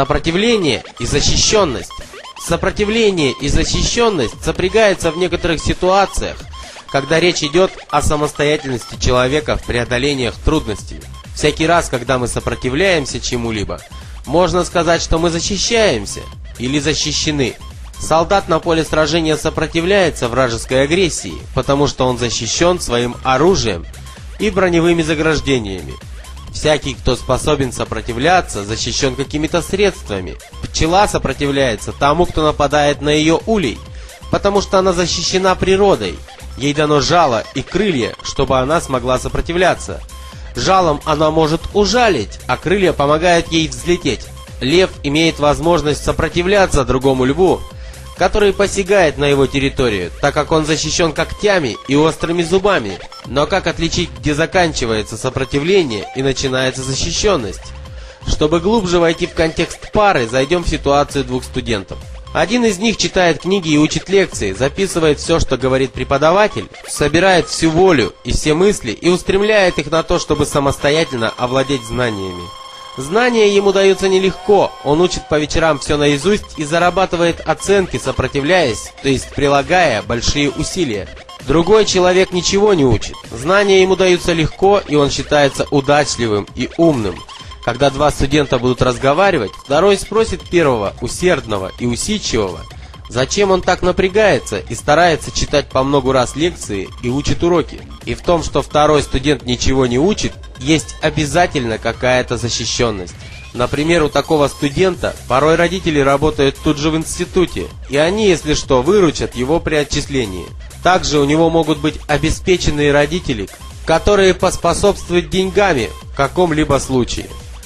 Сопротивление и защищенность. Сопротивление и защищенность сопрягаются в некоторых ситуациях, когда речь идет о самостоятельности человека в преодолениях трудностей. Всякий раз, когда мы сопротивляемся чему-либо, можно сказать, что мы защищаемся или защищены. Солдат на поле сражения сопротивляется вражеской агрессии, потому что он защищен своим оружием и броневыми заграждениями. Всякий, кто способен сопротивляться, защищен какими-то средствами. Пчела сопротивляется тому, кто нападает на ее улей, потому что она защищена природой. Ей дано жало и крылья, чтобы она смогла сопротивляться. Жалом она может ужалить, а крылья помогают ей взлететь. Лев имеет возможность сопротивляться другому льву, который посягает на его территорию, так как он защищен когтями и острыми зубами. Но как отличить, где заканчивается сопротивление и начинается защищенность? Чтобы глубже войти в контекст пары, зайдем в ситуацию двух студентов. Один из них читает книги и учит лекции, записывает все, что говорит преподаватель, собирает всю волю и все мысли и устремляет их на то, чтобы самостоятельно овладеть знаниями. Знания ему даются нелегко, он учит по вечерам все наизусть и зарабатывает оценки, сопротивляясь, то есть прилагая большие усилия. Другой человек ничего не учит, знания ему даются легко, и он считается удачливым и умным. Когда два студента будут разговаривать, второй спросит первого, усердного и усидчивого, зачем он так напрягается и старается читать по много раз лекции и учит уроки. И в том, что второй студент ничего не учит, есть обязательно какая-то защищенность. Например, у такого студента порой родители работают тут же в институте, и они, если что, выручат его при отчислении. Также у него могут быть обеспеченные родители, которые поспособствуют деньгами в каком-либо случае.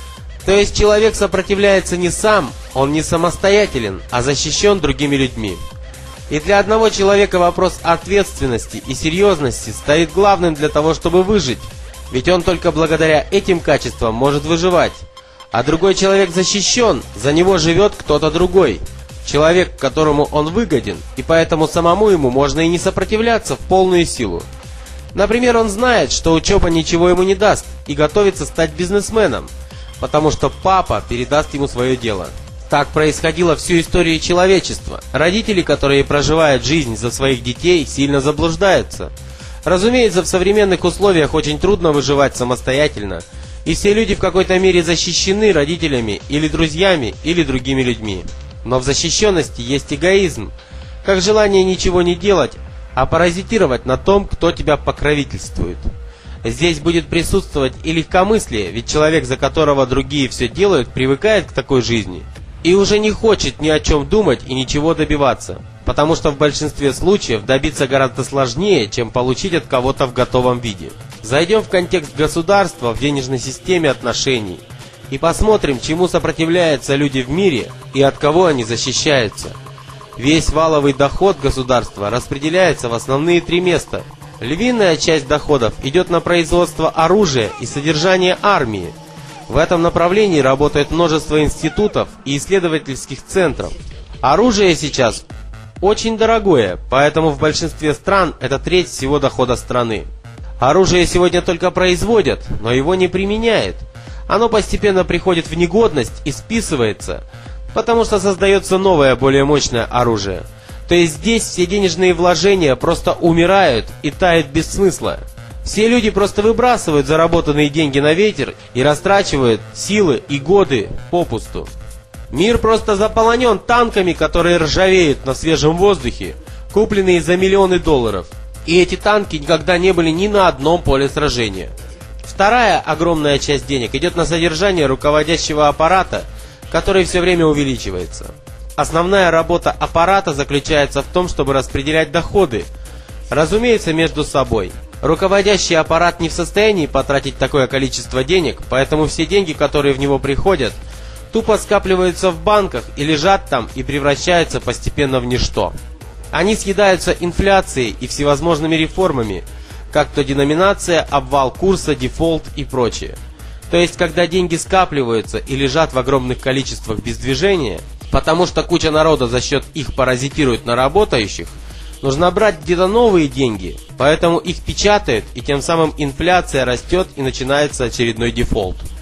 То есть человек сопротивляется не сам, он не самостоятелен, а защищен другими людьми. И для одного человека вопрос ответственности и серьезности стоит главным для того, чтобы выжить, ведь он только благодаря этим качествам может выживать. А другой человек защищен, за него живет кто-то другой, человек, которому он выгоден, и поэтому самому ему можно и не сопротивляться в полную силу. Например, он знает, что учеба ничего ему не даст, и готовится стать бизнесменом, потому что папа передаст ему свое дело. Так происходило всю историю человечества. Родители, которые проживают жизнь за своих детей, сильно заблуждаются. Разумеется, в современных условиях очень трудно выживать самостоятельно, и все люди в какой-то мере защищены родителями или друзьями или другими людьми. Но в защищенности есть эгоизм, как желание ничего не делать, а паразитировать на том, кто тебя покровительствует. Здесь будет присутствовать и легкомыслие, ведь человек, за которого другие все делают, привыкает к такой жизни и уже не хочет ни о чем думать и ничего добиваться, потому что в большинстве случаев добиться гораздо сложнее, чем получить от кого-то в готовом виде. Зайдем в контекст государства в денежной системе отношений и посмотрим, чему сопротивляются люди в мире и от кого они защищаются. Весь валовый доход государства распределяется в основные три места. Львиная часть доходов идет на производство оружия и содержание армии. В этом направлении работает множество институтов и исследовательских центров. Оружие сейчас очень дорогое, поэтому в большинстве стран это треть всего дохода страны. Оружие сегодня только производят, но его не применяют. Оно постепенно приходит в негодность и списывается, потому что создается новое, более мощное оружие. То есть здесь все денежные вложения просто умирают и тают без смысла. Все люди просто выбрасывают заработанные деньги на ветер и растрачивают силы и годы попусту. Мир просто заполонен танками, которые ржавеют на свежем воздухе, купленные за миллионы долларов. И эти танки никогда не были ни на одном поле сражения. Вторая огромная часть денег идет на содержание руководящего аппарата, который все время увеличивается. Основная работа аппарата заключается в том, чтобы распределять доходы, разумеется, между собой. Руководящий аппарат не в состоянии потратить такое количество денег, поэтому все деньги, которые в него приходят, тупо скапливаются в банках и лежат там и превращаются постепенно в ничто. Они съедаются инфляцией и всевозможными реформами, как то деноминация, обвал курса, дефолт и прочее. То есть, когда деньги скапливаются и лежат в огромных количествах без движения, потому что куча народа за счет их паразитирует на работающих, нужно брать где-то новые деньги, поэтому их печатают, и тем самым инфляция растет и начинается очередной дефолт.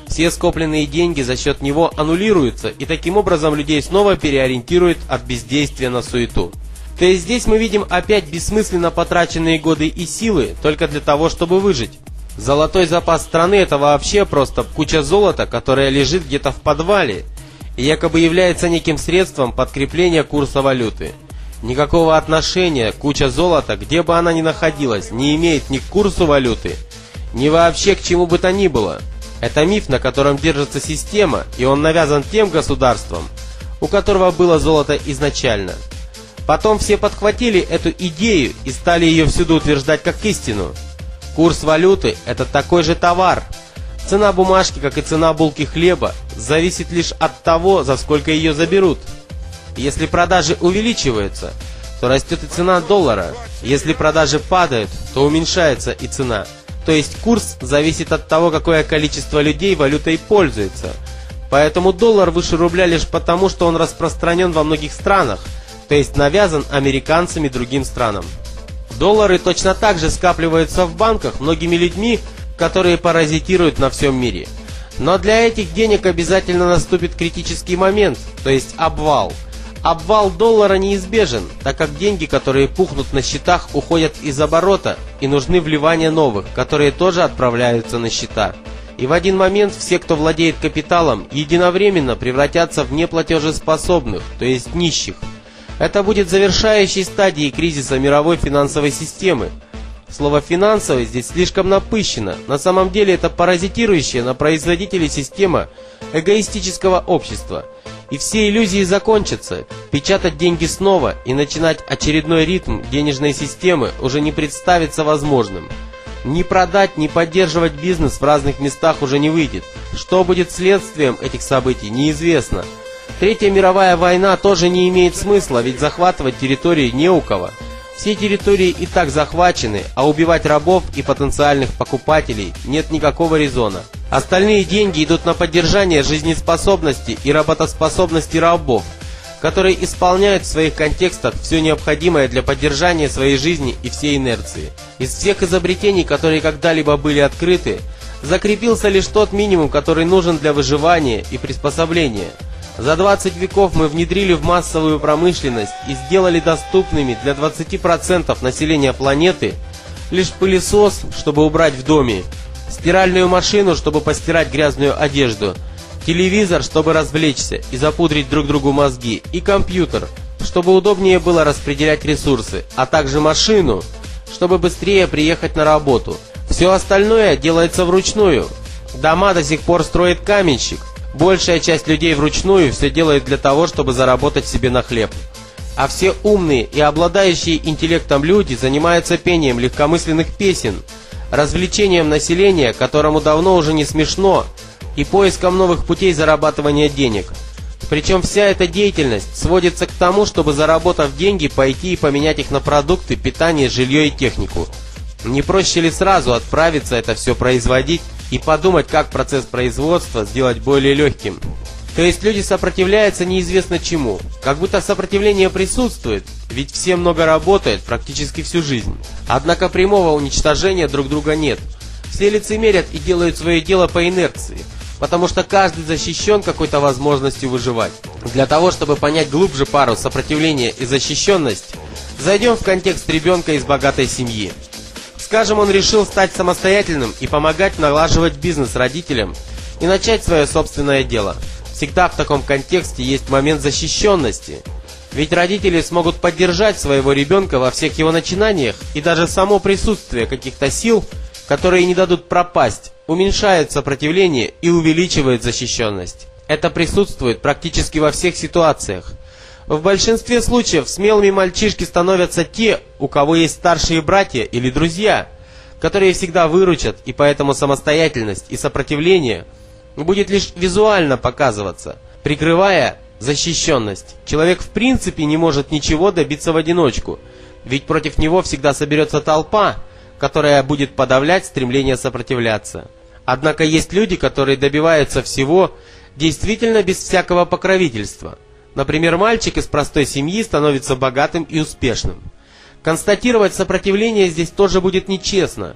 Все скопленные деньги за счет него аннулируются, и таким образом людей снова переориентируют от бездействия на суету. То есть здесь мы видим опять бессмысленно потраченные годы и силы только для того, чтобы выжить. Золотой запас страны — это вообще просто куча золота, которая лежит где-то в подвале и якобы является неким средством подкрепления курса валюты. Никакого отношения куча золота, где бы она ни находилась, не имеет ни к курсу валюты, ни вообще к чему бы то ни было. Это миф, на котором держится система, и он навязан тем государством, у которого было золото изначально. Потом все подхватили эту идею и стали ее всюду утверждать как истину. Курс валюты – это такой же товар. Цена бумажки, как и цена булки хлеба, зависит лишь от того, за сколько ее заберут. Если продажи увеличиваются, то растет и цена доллара. Если продажи падают, то уменьшается и цена. То есть курс зависит от того, какое количество людей валютой пользуется. Поэтому доллар выше рубля лишь потому, что он распространен во многих странах, то есть навязан американцами другим странам. Доллары точно так же скапливаются в банках многими людьми, которые паразитируют на всем мире. Но для этих денег обязательно наступит критический момент, то есть обвал. Обвал доллара неизбежен, так как деньги, которые пухнут на счетах, уходят из оборота и нужны вливания новых, которые тоже отправляются на счета. И в один момент все, кто владеет капиталом, единовременно превратятся в неплатежеспособных, то есть нищих. Это будет завершающей стадией кризиса мировой финансовой системы. Слово «финансовый» здесь слишком напыщено. На самом деле это паразитирующая на производителей система эгоистического общества. И все иллюзии закончатся. Печатать деньги снова и начинать очередной ритм денежной системы уже не представится возможным. Ни продать, ни поддерживать бизнес в разных местах уже не выйдет. Что будет следствием этих событий, неизвестно. Третья мировая война тоже не имеет смысла, ведь захватывать территории не у кого. Все территории и так захвачены, а убивать рабов и потенциальных покупателей нет никакого резона. Остальные деньги идут на поддержание жизнеспособности и работоспособности рабов, которые исполняют в своих контекстах все необходимое для поддержания своей жизни и всей инерции. Из всех изобретений, которые когда-либо были открыты, закрепился лишь тот минимум, который нужен для выживания и приспособления. За 20 веков мы внедрили в массовую промышленность и сделали доступными для 20% населения планеты лишь пылесос, чтобы убрать в доме, стиральную машину, чтобы постирать грязную одежду, телевизор, чтобы развлечься и запудрить друг другу мозги, и компьютер, чтобы удобнее было распределять ресурсы, а также машину, чтобы быстрее приехать на работу. Все остальное делается вручную. Дома до сих пор строит каменщик. Большая часть людей вручную все делает для того, чтобы заработать себе на хлеб. А все умные и обладающие интеллектом люди занимаются пением легкомысленных песен, развлечением населения, которому давно уже не смешно, и поиском новых путей зарабатывания денег. Причем вся эта деятельность сводится к тому, чтобы, заработав деньги, пойти и поменять их на продукты, питание, жилье и технику. Не проще ли сразу отправиться это все производить и подумать, как процесс производства сделать более легким? То есть люди сопротивляются неизвестно чему, как будто сопротивление присутствует, ведь все много работают практически всю жизнь. Однако прямого уничтожения друг друга нет. Все лицемерят и делают свое дело по инерции, потому что каждый защищен какой-то возможностью выживать. Для того, чтобы понять глубже пару сопротивление и защищенность, зайдем в контекст ребенка из богатой семьи. Скажем, он решил стать самостоятельным и помогать налаживать бизнес родителям и начать свое собственное дело. Всегда в таком контексте есть момент защищенности. Ведь родители смогут поддержать своего ребенка во всех его начинаниях, и даже само присутствие каких-то сил, которые не дадут пропасть, уменьшает сопротивление и увеличивает защищенность. Это присутствует практически во всех ситуациях. В большинстве случаев смелыми мальчишки становятся те, у кого есть старшие братья или друзья, которые всегда выручат, и поэтому самостоятельность и сопротивление будет лишь визуально показываться, прикрывая защищенность. Человек в принципе не может ничего добиться в одиночку, ведь против него всегда соберется толпа, которая будет подавлять стремление сопротивляться. Однако есть люди, которые добиваются всего действительно без всякого покровительства. Например, мальчик из простой семьи становится богатым и успешным. Констатировать сопротивление здесь тоже будет нечестно.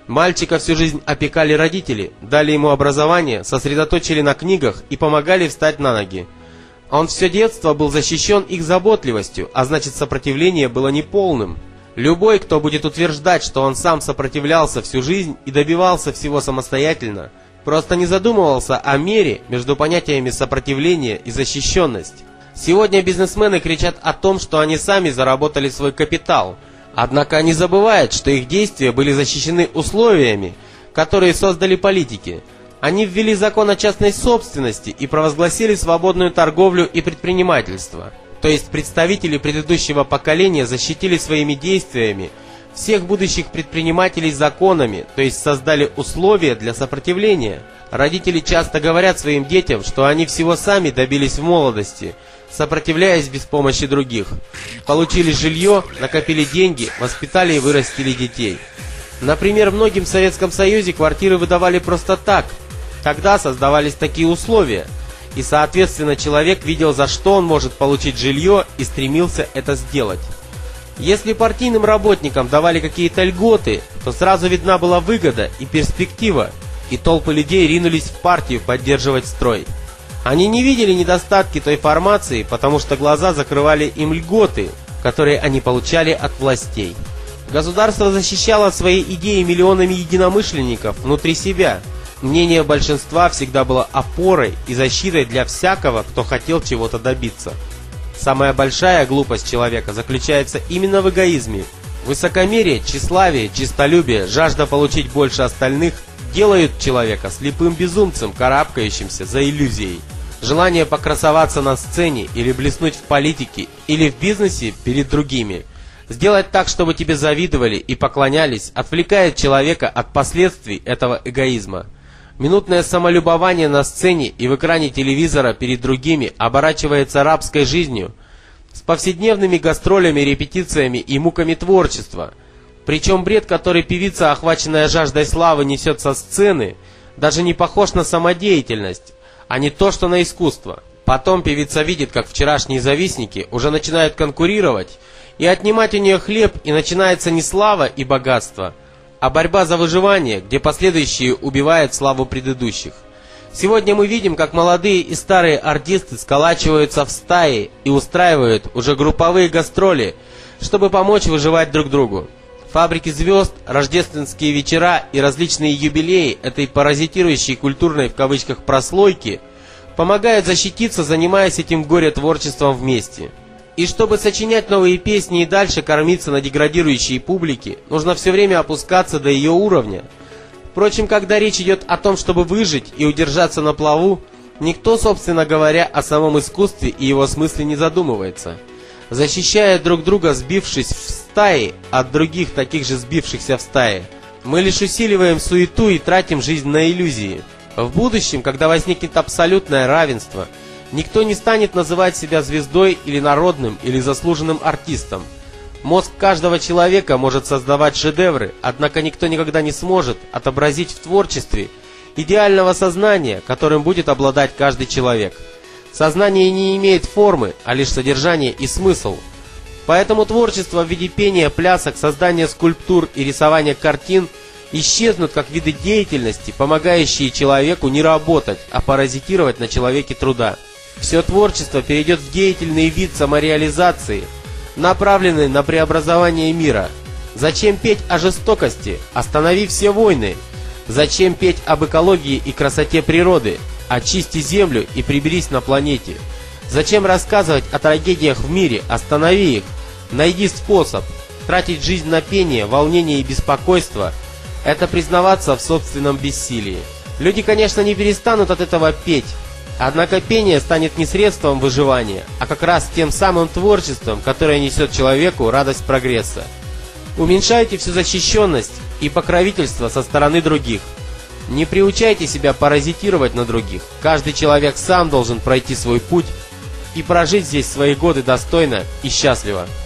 Мальчика всю жизнь опекали родители, дали ему образование, сосредоточили на книгах и помогали встать на ноги. Он все детство был защищен их заботливостью, а значит, сопротивление было неполным. Любой, кто будет утверждать, что он сам сопротивлялся всю жизнь и добивался всего самостоятельно, просто не задумывался о мере между понятиями сопротивления и защищенность. Сегодня бизнесмены кричат о том, что они сами заработали свой капитал, однако они забывают, что их действия были защищены условиями, которые создали политики. Они ввели закон о частной собственности и провозгласили свободную торговлю и предпринимательство. То есть представители предыдущего поколения защитили своими действиями всех будущих предпринимателей законами, то есть создали условия для сопротивления. Родители часто говорят своим детям, что они всего сами добились в молодости, сопротивляясь без помощи других. Получили жилье, накопили деньги, воспитали и вырастили детей. Например, многим в Советском Союзе квартиры выдавали просто так. Тогда создавались такие условия, и соответственно человек видел, за что он может получить жилье, и стремился это сделать. Если партийным работникам давали какие-то льготы, то сразу видна была выгода и перспектива, и толпы людей ринулись в партию поддерживать строй. Они не видели недостатки той формации, потому что глаза закрывали им льготы, которые они получали от властей. Государство защищало свои идеи миллионами единомышленников внутри себя. Мнение большинства всегда было опорой и защитой для всякого, кто хотел чего-то добиться. Самая большая глупость человека заключается именно в эгоизме. Высокомерие, тщеславие, честолюбие, жажда получить больше остальных делают человека слепым безумцем, карабкающимся за иллюзией. Желание покрасоваться на сцене или блеснуть в политике или в бизнесе перед другими, сделать так, чтобы тебе завидовали и поклонялись, отвлекает человека от последствий этого эгоизма. Минутное самолюбование на сцене и в экране телевизора перед другими оборачивается рабской жизнью с повседневными гастролями, репетициями и муками творчества. Причем бред, который певица, охваченная жаждой славы, несет со сцены, даже не похож на самодеятельность, а не то, что на искусство. Потом певица видит, как вчерашние завистники уже начинают конкурировать и отнимать у нее хлеб, и начинается не слава и богатство, а борьба за выживание, где последующие убивают славу предыдущих. Сегодня мы видим, как молодые и старые артисты сколачиваются в стаи и устраивают уже групповые гастроли, чтобы помочь выживать друг другу. Фабрики звезд, рождественские вечера и различные юбилеи этой паразитирующей культурной в кавычках прослойки помогают защититься, занимаясь этим горе-творчеством вместе. И чтобы сочинять новые песни и дальше кормиться на деградирующей публике, нужно все время опускаться до ее уровня. Впрочем, когда речь идет о том, чтобы выжить и удержаться на плаву, никто, собственно говоря, о самом искусстве и его смысле не задумывается. Защищая друг друга, сбившись в стаи от других таких же сбившихся в стаи, мы лишь усиливаем суету и тратим жизнь на иллюзии. В будущем, когда возникнет абсолютное равенство, никто не станет называть себя звездой или народным или заслуженным артистом. Мозг каждого человека может создавать шедевры, однако никто никогда не сможет отобразить в творчестве идеального сознания, которым будет обладать каждый человек. Сознание не имеет формы, а лишь содержание и смысл. Поэтому творчество в виде пения, плясок, создания скульптур и рисования картин исчезнут как виды деятельности, помогающие человеку не работать, а паразитировать на человеке труда. Все творчество перейдет в деятельный вид самореализации, направленный на преобразование мира. Зачем петь о жестокости? Останови все войны. Зачем петь об экологии и красоте природы? Очисти землю и приберись на планете. Зачем рассказывать о трагедиях в мире? Останови их. Найди способ. Тратить жизнь на пение, волнение и беспокойство – это признаваться в собственном бессилии. Люди, конечно, не перестанут от этого петь. Однако пение станет не средством выживания, а как раз тем самым творчеством, которое несет человеку радость прогресса. Уменьшайте всю защищенность и покровительство со стороны других. Не приучайте себя паразитировать на других. Каждый человек сам должен пройти свой путь и прожить здесь свои годы достойно и счастливо.